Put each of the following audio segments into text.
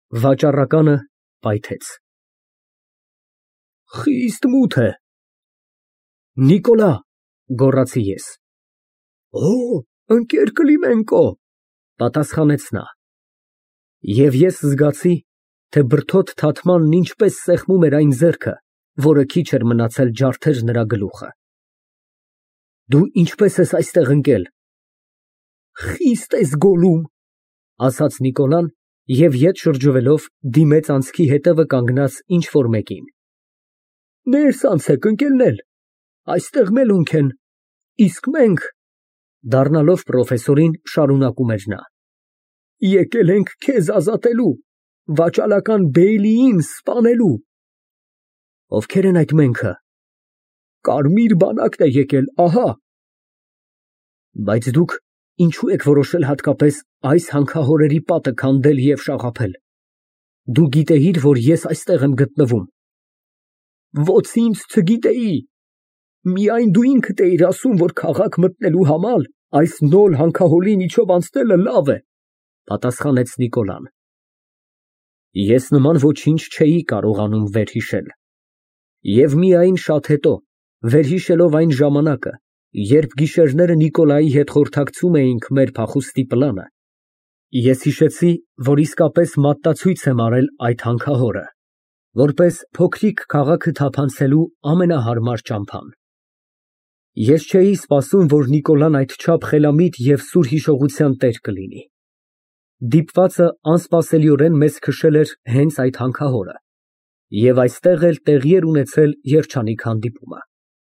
Վաճառականը պայթեց։ Խիստ մութ է։ Նիկոլա, գոռացի ես։ Օ, ընկեր Կլիմենկո, պատասխանեց նա։ Եվ ես զգացի, թե բրդոտ թաթմանն ինչպես սեղմում էր այն ձեռքը, որը քիչ էր մնացել ջարդեր նրա գլուխը։ Դու ինչպես ես այստեղ ընկել։ Խիստ ես գոլում, ասաց Նիկոլան և ետ շրջվելով դիմեց անցքի հետևը կանգնած ինչ֊որ մեկին։ Ներս անցեք, ընկերներ, այստեղ մելունք են, իսկ մենք, դառնալով պրոֆեսորին շարունակում էր նա, եկել ենք քեզ ազատելու, վաճառական Բեյլիին սպանելու։ Ովքեր են այդ մենքը։ Կարմիր բանակն է եկել, ահա։ Բայց դուք ինչու եք որոշել հատկապես այս հանքահորերի պատը քանդել և շաղափել։ Դու գիտեիր, որ ես այստեղ եմ գտնվում։ Ոչ ինձ չգիտեի։ Միայն դու ինքդ էիր ասում, որ քաղաք մտնելու համար այս նոլ հանքահորի միջով անցնելը լավ է, պատասխանեց Նիկոլան։ Ես նման ոչինչ չէի կարողանում վերհիշել։ Եվ միայն շատ հետո, վերհիշելով այն ժամանակը, երբ գիշերները Նիկոլայի հետ խորհրդակցում էինք մեր փախուստի պլանը, ես հիշեցի, որ իսկապես մատնացույց եմ արել այդ հանքահորը, որպես փոքրիկ քաղաքը թափանցելու ամենահարմար ճամփան։ Ես չէի սպասում, որ Նիկոլան այդչափ խելամիտ և սուր հիշողության տեր կլինի։ Դիպվածը անսպասելիորեն մեզ քշել էր հենց այդ հանքահորը, և այստեղ էլ տեղի էր ունեցել երջանիկ հանդիպումը։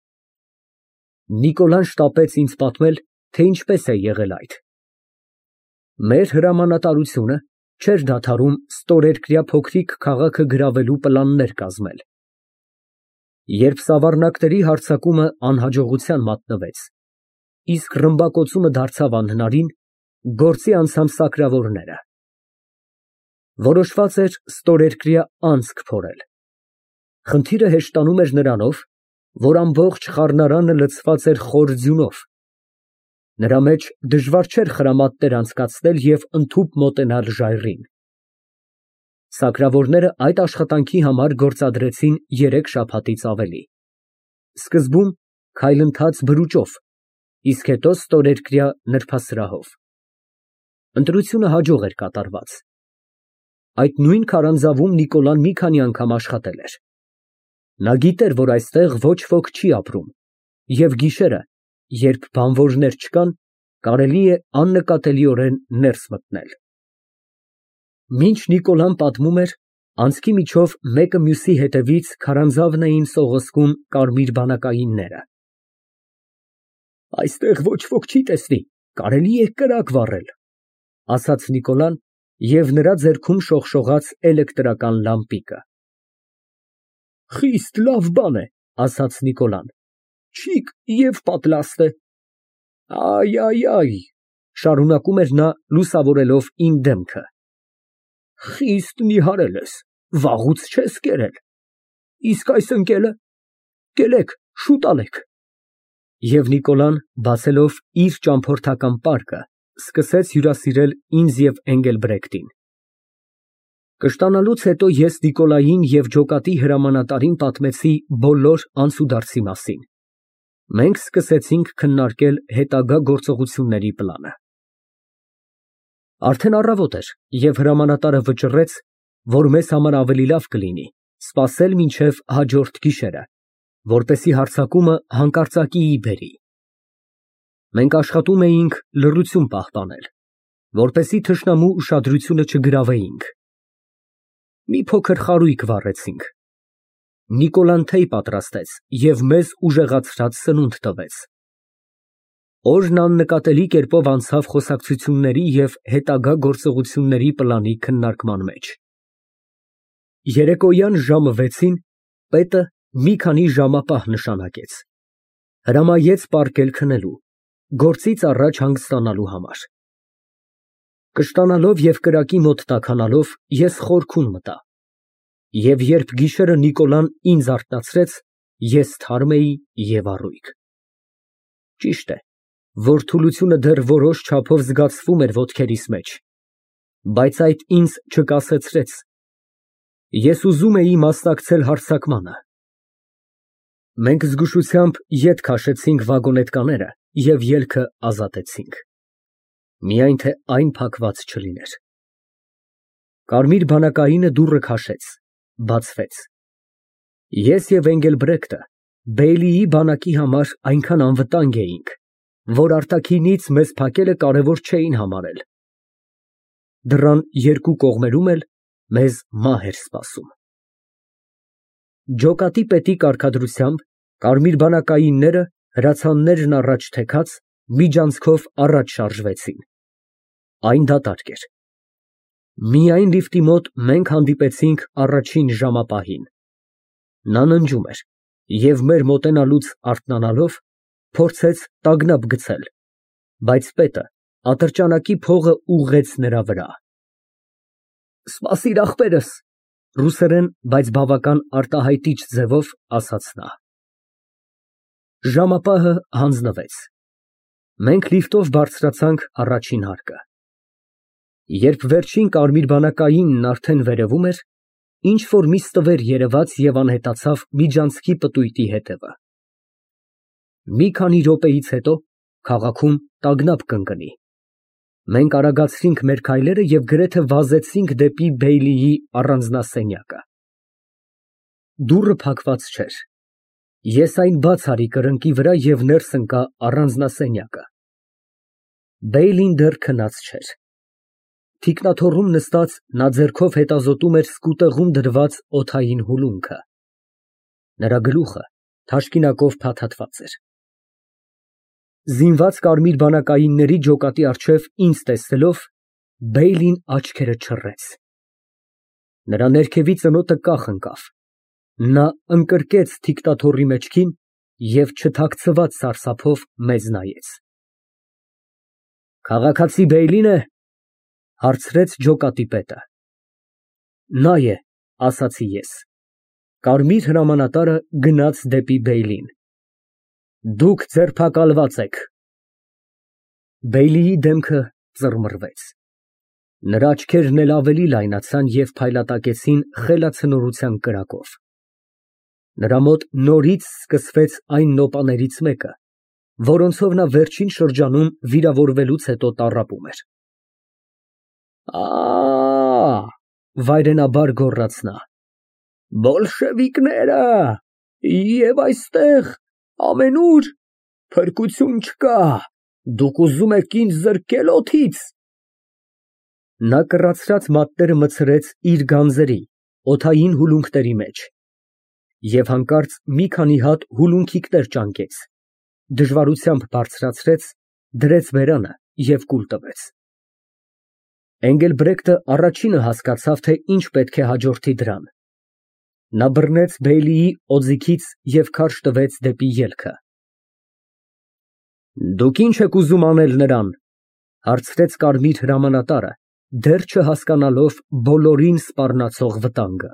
Նիկոլան շտապեց ինձ պատմել, թե ինչպես է եղել այդ։ Մեր հրամանատարությունը չէր դադարում ստորերկրյա փոքրիկ քաղաքը գրավելու պլաններ կազմել։ Երբ սավառնակների հարձակումը անհաջողության մատնվեց, իսկ ռմբակոծումը դարձավ անհնարին, գործի անցան սակրավորները։ Որոշված էր ստորերկրյա անցք փորել։ Խնդիրը հեշտանում էր նրանով, որ ամբողջ խառնարանը լցված էր խոր ձյունով։ Նրա մեջ դժվար չէր խրամատներ անցկացնել և ընդհուպ մոտենալ ժայռին։ Սակրավորները այդ աշխատանքի համար գործադրեցին 3 շաբաթից ավելի։ Սկզբում քայլընթաց բրուճով, իսկ հետո ստորերկրյա նրբասրահով։ Ընտրությունը հաջող էր կատարված։ Այդ նույն քարանձավում Նիկոլան մի քանի անգամ աշխատել էր։ Նա գիտեր, որ այստեղ ոչ ոք չի ապրում, և գիշերը, երբ բանվորներ չկան, կարելի է աննկատելիորեն ներս մտնել։ Մինչ Նիկոլան պատմում էր, անցքի միջով մեկը մյուսի հետևից քարանձավն էին սողոսկում կարմիր բանակայինները։ Այստեղ ոչ ոք չի տեսնի, կարելի է կրակ վառել, ասաց Նիկոլան և նրա ձեռքում շողշողաց էլեկտրական լամպիկը։ Խիստ լավ բան է, ասաց Նիկոլան, չիք և պատլաստ է։ Այ, շարունակում էր նա լուսավորելով իմ դեմքը։ Խիստ նիհարել ես, վաղուց չես կերել։ Իսկ այս ընկելը, կելեք, շուտ անեք։ Եվ Նիկոլան, բացելով իր ճամփորդական պարկը, սկսեց հյուրասիրել ինձ և Էնգելբրեկտին։ Կշտանալուց հետո ես Նիկոլային և ջոկատի հրամանատարին պատմեցի բոլոր անցուդարձի մասին։ Մենք սկսեցինք քննարկել հետագա գործողությունների պլանը։ Արդեն առավոտ էր, և հրամանատարը վճռեց, որ մեզ համար ավելի լավ կլինի սպասել մինչև հաջորդ գիշերը, որպեսզի հարձակումը հանկարծակիի բերի։ Մենք աշխատում էինք լռություն պահպանել, որպեսզի թշնամու ուշադրությունը չգրավեինք։ Մի փոքր խարույկ վառեցինք։ Նիկոլան թեյ պատրաստեց և մեզ ուժեղացրած սնունդ տվեց։ Օրն աննկատելի կերպով անցավ խոսակցությունների և հետագա գործողությունների պլանի քննարկման մեջ։ Երեկոյան ժամը 6-ին պետը մի քանի ժամապահ նշանակեց։ Հրամայեց պառկել քնելու, գործից առաջ հանգստանալու համար։ Կշտանալով և կրակի մոտ տաքանալով ես խորքում մտա։ Եվ երբ գիշերը Նիկոլան ինձ արթնացրեց, ես թարմ էի և առույգ։ Ճիշտ է, որ թուլությունը դեռ որոշ չափով զգացվում էր ոտքերիս մեջ, բայց այդ ինձ չկասեցրեց Ես ուզում էի մասնակցել հարձակմանը։ Մենք զգուշությամբ ետ քաշեցինք վագոնետկաները և ելքը ազատեցինք։ Միայն թե այն փակված չլիներ։ Կարմիր բանակայինը դուռը քաշեց, բացվեց։ Ես և Էնգելբրեկտը Բեյլիի բանակի համար այնքան անվտանգ էինք, որ արտաքինից մեզ փակելը կարևոր չէին համարել։ Դռան երկու կողմերում էլ մեզ մահ էր սպասում։ Ջոկատի պետի կարգադրությամբ կարմիր բանակայինները, հրացաններն առաջ թեքած, միջանցքով առաջ շարժվեցին։ Այն դատարկ էր։ Միայն լիֆտի մոտ մենք հանդիպեցինք առաջին ժամապահին։ Նա ննջում էր և մեր մոտենալուց արթնանալով փորձեց տագնապ գցել, բայց պետը ատրճանակի փողը ուղղեց նրա վրա։ «Սպասիր, ախպերս», ռուսերեն, բայց բավական արտահայտիչ ձևով ասաց նա։ Ժամապահը հանձնվեց։ Մենք լիֆտով բարձրացանք առաջին հարկը։ Երբ վերջին կարմիր բանակայինն արդեն վերևում էր, ինչ֊որ մի ստվեր երևաց և անհետացավ միջանցքի պտույտի հետևը։ Մի քանի րոպեից հետո քաղաքում տագնապ կընկնի։ Մենք արագացրինք մեր քայլերը և գրեթե վազեցինք դեպի Բեյլիի առանձնասենյակը։ Դուռը փակված չէր։ Ես այն բաց արի կրկնակի վրա և ներս ընկա առանձնասենյակը։ Բեյլին դեռ քնած չէր։ Թիկնաթոռում նստած նա ձեռքով հետազոտում էր սկուտեղում դրված օդային հուլունքը։ Նրա գլուխը թաշկինակով փաթաթված էր։ Զինված կարմիր բանակայինների ջոկատի առջև ինձ տեսնելով, Բեյլին աչքերը չռեց։ Նրա ներքևի ծնոտը կախ ընկավ։ Նա ընկրկեց թիկնաթոռի մեջքին և չթաքցված սարսափով մեզ նայեց։ «Քաղաքացի Բեյլին է՞, հարցրեց ջոկատի պետը։ Նա է, ասացի ես։ Կարմիր հրամանատարը գնաց դեպի Բեյլին։ Դուք ձերբակալված եք։ Բեյլիի դեմքը ծռմռվեց։ Նրա աչքերն էլ ավելի լայնացան և փայլատակեցին խելացնորության կրակով։ Նրա մոտ նորից սկսվեց այն նոպաներից մեկը, որոնցով նա վերջին շրջանում վիրավորվելուց հետո տառապում էր։ Վայրենաբար գոռաց նա։ Բոլշևիկները և այստեղ ամենուր փրկություն չկա, դուք ուզում եք ինձ զրկել օդից։ Նա կռացրած մատները մտցրեց իր գանձերի, օդային հուլունքների մեջ և հանկարծ մի քանի հատ հուլունքիկներ ճանկեց, դժվարությամբ բարձրացրեց, դրեց բերանը և կուլ տվեց։ Էնգելբրեկտը առաջինը հասկացավ, թե ինչ պետք է հաջորդի դրան։ Նա բռնեց Բեյլիի օձիքից և քարշ տվեց դեպի ելքը։ Դուք ի՞նչ եք ուզում անել նրան, հարցրեց կարմիր հրամանատարը, դեռ չհասկանալով բոլորին սպառնացող վտանգը։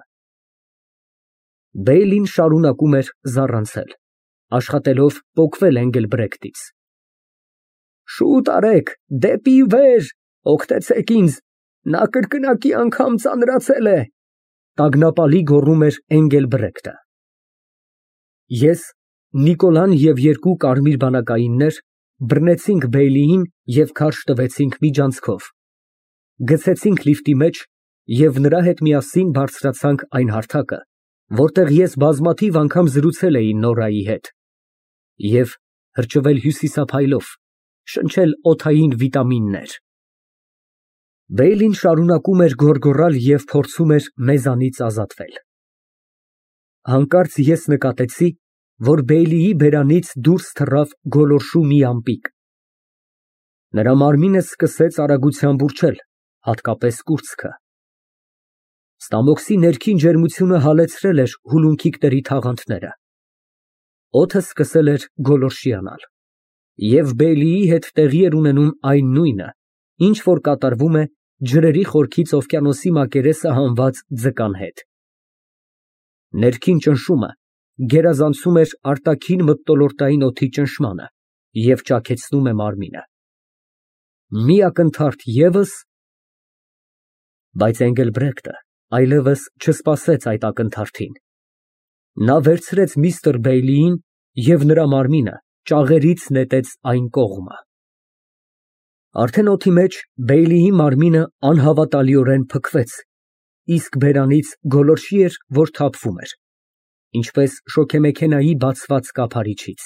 Բեյլին շարունակում էր զառանցել, աշխատելով պոկվել Էնգելբրեկտից։ Շուտ արեք, դեպի վեր, օգնեցեք ինձ, նա կրկնակի անգամ ծանրացել է, տագնապալի գոռում էր Էնգելբրեկտը։ Ես, Նիկոլան և երկու կարմիր բանակայիններ բռնեցինք Բեյլիին և քարշ տվեցինք միջանցքով, գցեցինք լիֆտի մեջ և նրա հետ միասին բարձրացանք այն հարթակը, որտեղ ես բազմաթիվ անգամ զրուցել էի Նորայի հետ, և հրճվել հյուսիսափայլով, շնչել օդային վիտամիններ։ Բեյլին շարունակում էր գոռգոռալ և փորձում էր մեզանից ազատվել։ Հանկարծ ես նկատեցի, որ Բեյլիի բերանից դուրս թռավ գոլորշու մի ամպիկ։ Նրա մարմինը սկսեց արագությամբ ուռչել, հատկապես կուրծքը։ Ստամոքսի ներքին ջերմությունը հալեցրել էր հուլունքիկների թաղանթները։ Օդը սկսել էր գոլորշիանալ, և Բեյլիի հետ տեղի էր ունենում այն նույնը, ինչ որ կատարվում է ջրերի խորքից օվկիանոսի մակերեսը հանված ձկան հետ։ Ներքին ճնշումը գերազանցում էր արտաքին մթնոլորտային օդի ճնշմանը և ճաքեցնում է մարմինը։ Մի ակնթարթ ևս, բայց Էնգելբրեկտը այլևս չսպասեց այդ ակնթարթին։ Նա վերցրեց միստր Բեյլիին և նրա մարմինը ճաղերից նետեց այն կողմը։ Արդեն օդի մեջ Բեյլիի մարմինը անհավատալիորեն փքվեց, իսկ բերանից գոլորշի էր, որ թափվում էր, ինչպես շոգեմեքենայի բացված կափարիչից։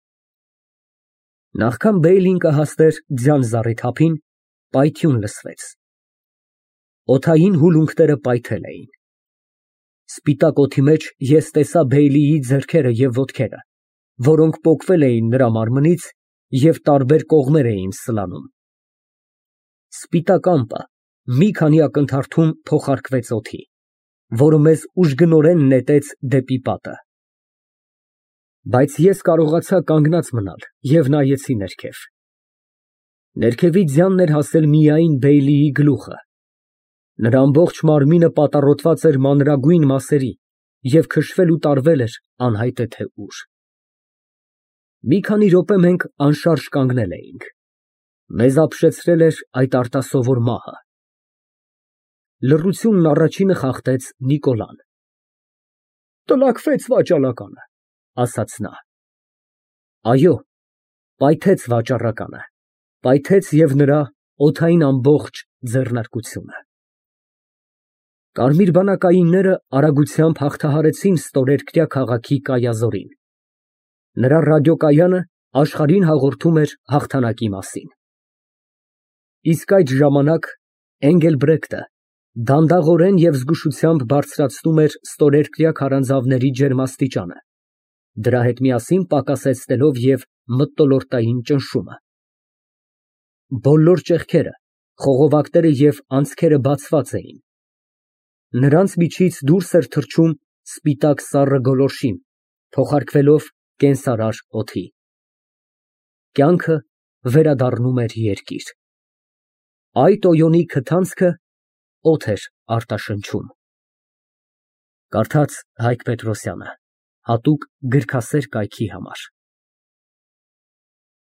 Նախքան Բեյլին կհասներ ձյան զառիթափին, պայթյուն լսվեց։ Օդային հուլունքները պայթել էին։ Սպիտակ օդի մեջ ես տեսա Բեյլիի ձեռքերը և ոտքերը, որոնք պոկվել էին նրա մարմնից և տարբեր կողմեր էին սլանում։ Սպիտակ ամպը մի քանի ակնթարթում փոխարկվեց օդի, որը մեզ ուժգնորեն նետեց դեպի պատը։ Բայց ես կարողացա կանգնած մնալ և նայեցի ներքև։ Ներքևի ձյանն էր հասել միայն Բեյլիի գլուխը։ Նրա ամբողջ մարմինը պատառոտված էր մանրագույն մասերի և քշվել ու տարվել էր անհայտ է թե ուր։ Մի քանի րոպե մենք անշարժ կանգնել էինք։ Մեզ ապշեցրել էր այդ արտասովոր մահը։ Լռությունն առաջինը խախտեց Նիկոլան։ «Տնկվեց վաճառականը», ասաց նա։ Այո, պայթեց վաճառականը, պայթեց և նրա օդային ամբողջ ձեռնարկությունը։ Կարմիր բանակայինները արագությամբ հաղթահարեցին ստորերկրյա քաղաքի կայազորին։ Նրա ռադիոկայանը աշխարհին հաղորդում էր հաղթանակի մասին։ Իսկ այդ ժամանակ Էնգելբրեկտը դանդաղորեն և զգուշությամբ բարձրացնում էր ստորերկրյա քարանձավների ջերմաստիճանը, դրա հետ միասին պակասեցնելով և մթնոլորտային ճնշումը։ Բոլոր ճեղքերը, խողովակները և անցքերը բացված էին։ Նրանց միջից դուրս էր թռչում սպիտակ սառը գոլորշին, փոխարկվելով կենարար օդի։ Կյանքը վերադառնում էր երկիր։ Այդ Օյոնի քթանցքը օդ էր արտաշնչում։ Կարդաց Հայկ Պետրոսյանը, հատուկ գրքասեր կայքի համար։